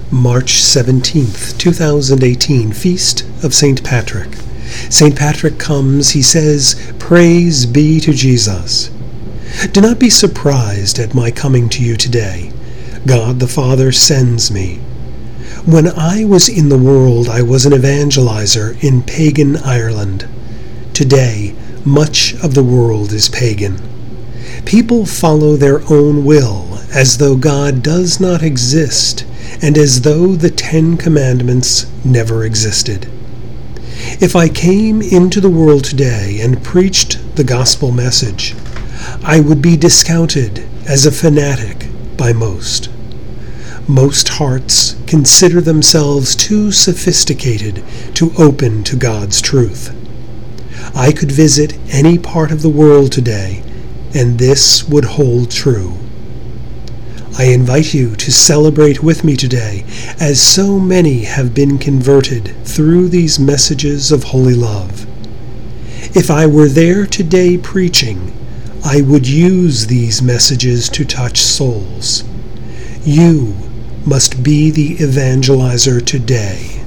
March 17th, 2018, Feast of St. Patrick. St. Patrick comes, he says, "Praise be to Jesus." Do not be surprised at my coming to you today. God the Father sends me. When I was in the world, I was an evangelizer in pagan Ireland. Today, much of the world is pagan. People follow their own will, as though God does not exist, and as though the 10 Commandments never existed. If I came into the world today and preached the gospel message, I would be discounted as a fanatic by most. Most hearts consider themselves too sophisticated to open to God's truth. I could visit any part of the world today, and this would hold true. I invite you to celebrate with me today, as so many have been converted through these messages of holy love. If I were there today preaching, I would use these messages to touch souls. You must be the evangelizer today.